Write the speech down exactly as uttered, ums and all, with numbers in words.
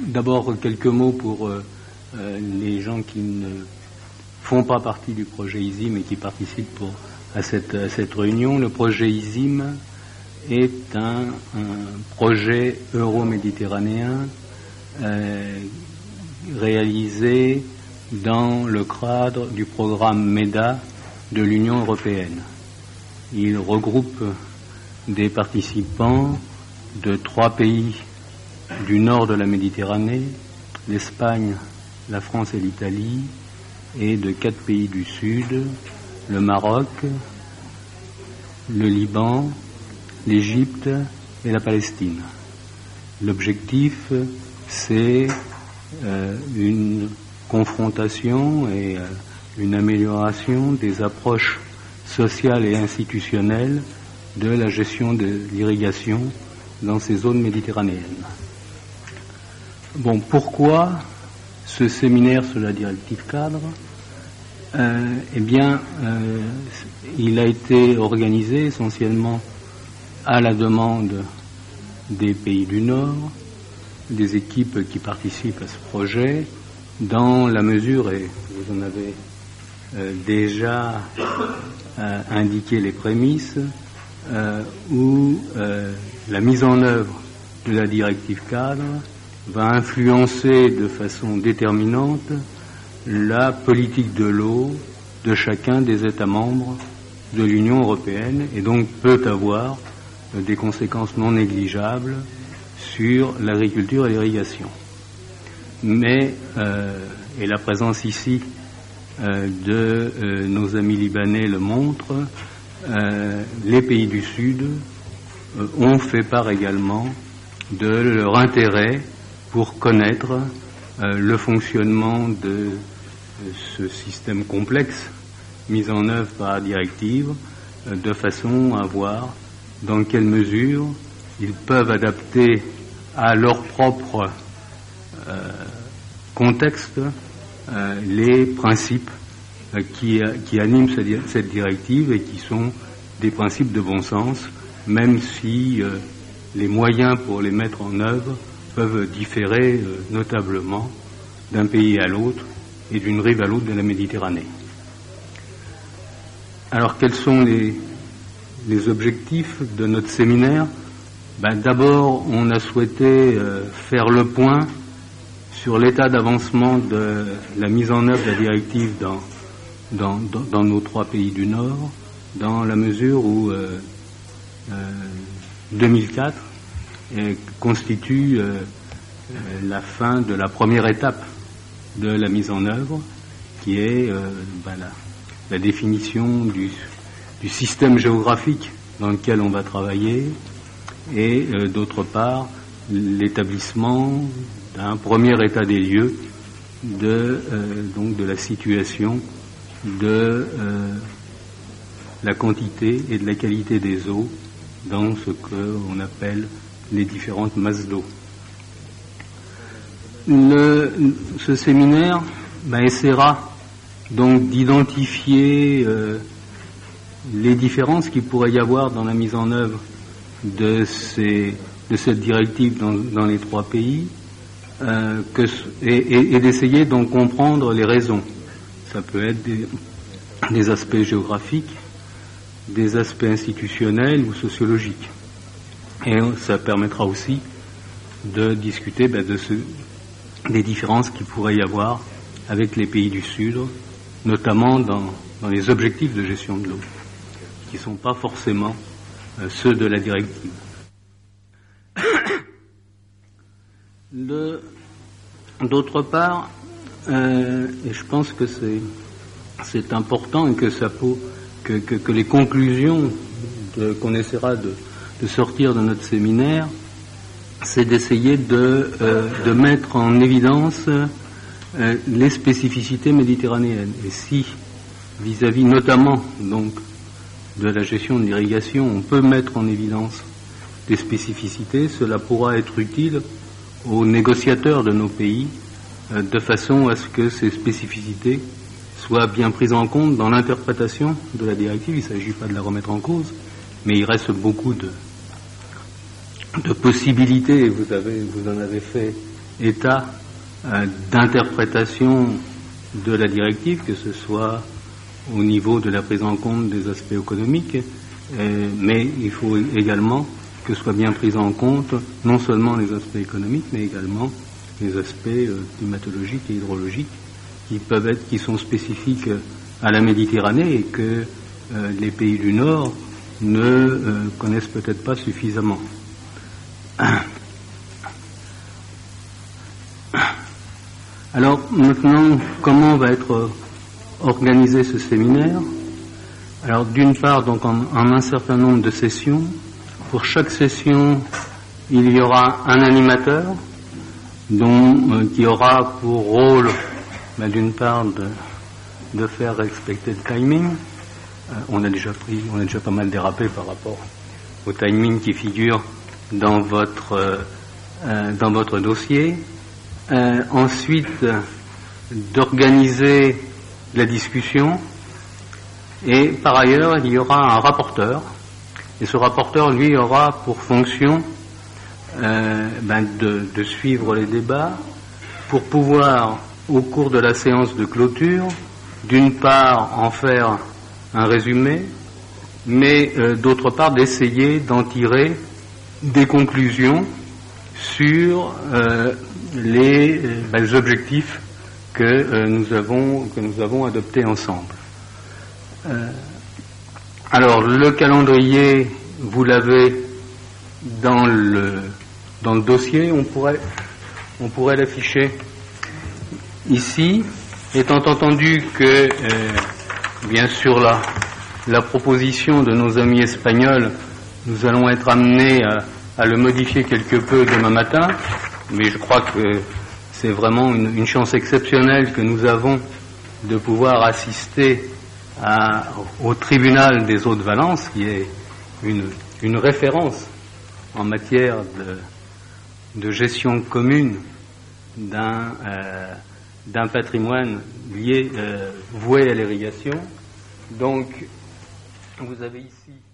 d'abord quelques mots pour euh, euh, les gens qui ne font pas partie du projet I S I M et qui participent pour, à, cette, à cette réunion. Le projet I S I M est un, un projet euro-méditerranéen euh, réalisé dans le cadre du programme MEDA de l'Union européenne. Il regroupe des participants de trois pays du nord de la Méditerranée, l'Espagne, la France et l'Italie, et de quatre pays du sud, le Maroc, le Liban, l'Égypte et la Palestine. L'objectif, c'est euh, une confrontation et euh, une amélioration des approches sociales et institutionnelles de la gestion de l'irrigation dans ces zones méditerranéennes. Bon, pourquoi ce séminaire sur la directive cadre? euh, Eh bien, euh, il a été organisé essentiellement à la demande des pays du Nord, des équipes qui participent à ce projet, dans la mesure, et vous en avez euh, déjà euh, indiqué les prémices, euh, où euh, la mise en œuvre de la directive cadre va influencer de façon déterminante la politique de l'eau de chacun des États membres de l'Union européenne et donc peut avoir euh, des conséquences non négligeables sur l'agriculture et l'irrigation. Mais, euh, et la présence ici euh, de euh, nos amis libanais le montre, euh, les pays du Sud euh, ont fait part également de leur intérêt pour connaître euh, le fonctionnement de euh, ce système complexe mis en œuvre par la directive, euh, de façon à voir dans quelle mesure ils peuvent adapter à leur propre euh, contexte euh, les principes euh, qui, qui animent cette directive et qui sont des principes de bon sens, même si euh, les moyens pour les mettre en œuvre peuvent différer euh, notablement d'un pays à l'autre et d'une rive à l'autre de la Méditerranée. Alors, quels sont les, les objectifs de notre séminaire? Ben, d'abord, on a souhaité euh, faire le point sur l'état d'avancement de la mise en œuvre de la directive dans, dans, dans, dans nos trois pays du Nord, dans la mesure où euh, euh, deux mille quatre euh, constitue euh, euh, la fin de la première étape de la mise en œuvre, qui est euh, ben, la, la définition du, du système géographique dans lequel on va travailler, et euh, d'autre part l'établissement d'un premier état des lieux de, euh, donc de la situation de euh, la quantité et de la qualité des eaux dans ce qu'on appelle les différentes masses d'eau. Le, ce séminaire ben, essaiera donc d'identifier euh, les différences qu'il pourrait y avoir dans la mise en œuvre de, ces, de cette directive dans, dans les trois pays, euh, que, et, et, et d'essayer d'en comprendre les raisons. Ça peut être des, des aspects géographiques, des aspects institutionnels ou sociologiques. Et ça permettra aussi de discuter ben, de ce, des différences qu'il pourrait y avoir avec les pays du Sud, notamment dans, dans les objectifs de gestion de l'eau, qui ne sont pas forcément euh, ceux de la directive. Le, d'autre part, euh, et je pense que c'est, c'est important et que, ça peut, que, que, que les conclusions de, qu'on essaiera de, de sortir de notre séminaire, c'est d'essayer de, euh, de mettre en évidence euh, les spécificités méditerranéennes. Et si, vis-à-vis notamment donc de la gestion de l'irrigation, on peut mettre en évidence des spécificités, cela pourra être utile aux négociateurs de nos pays, euh, de façon à ce que ces spécificités soient bien prises en compte dans l'interprétation de la directive. Il ne s'agit pas de la remettre en cause, mais il reste beaucoup de, de possibilités, et vous, avez, vous en avez fait état euh, d'interprétation de la directive, que ce soit au niveau de la prise en compte des aspects économiques, euh, mais il faut également que soient bien pris en compte non seulement les aspects économiques, mais également les aspects euh, climatologiques et hydrologiques qui peuvent être, qui sont spécifiques à la Méditerranée et que euh, les pays du Nord ne euh, connaissent peut-être pas suffisamment. Alors maintenant, comment va être organisé ce séminaire? Alors d'une part, donc en, en un certain nombre de sessions. Pour chaque session, il y aura un animateur dont, euh, qui aura pour rôle, ben, d'une part, de, de faire respecter le timing. Euh, on a déjà pris, on a déjà pas mal dérapé par rapport au timing qui figure dans votre euh, euh, dans votre dossier. Euh, ensuite, d'organiser la discussion, et par ailleurs, il y aura un rapporteur, et ce rapporteur, lui, aura pour fonction euh, ben de, de suivre les débats pour pouvoir, au cours de la séance de clôture, d'une part en faire un résumé, mais euh, d'autre part d'essayer d'en tirer des conclusions sur euh, les, euh, ben, les objectifs que euh, nous avons que nous avons adoptés ensemble. Euh, alors le calendrier, vous l'avez dans le dans le dossier. On pourrait on pourrait l'afficher ici, étant entendu que euh, bien sûr la la proposition de nos amis espagnols, nous allons être amenés à, à le modifier quelque peu demain matin, mais je crois que c'est vraiment une, une chance exceptionnelle que nous avons de pouvoir assister à, au tribunal des Hauts-de-Valence, qui est une, une référence en matière de, de gestion commune d'un, euh, d'un patrimoine lié, euh, voué à l'irrigation. Donc, vous avez ici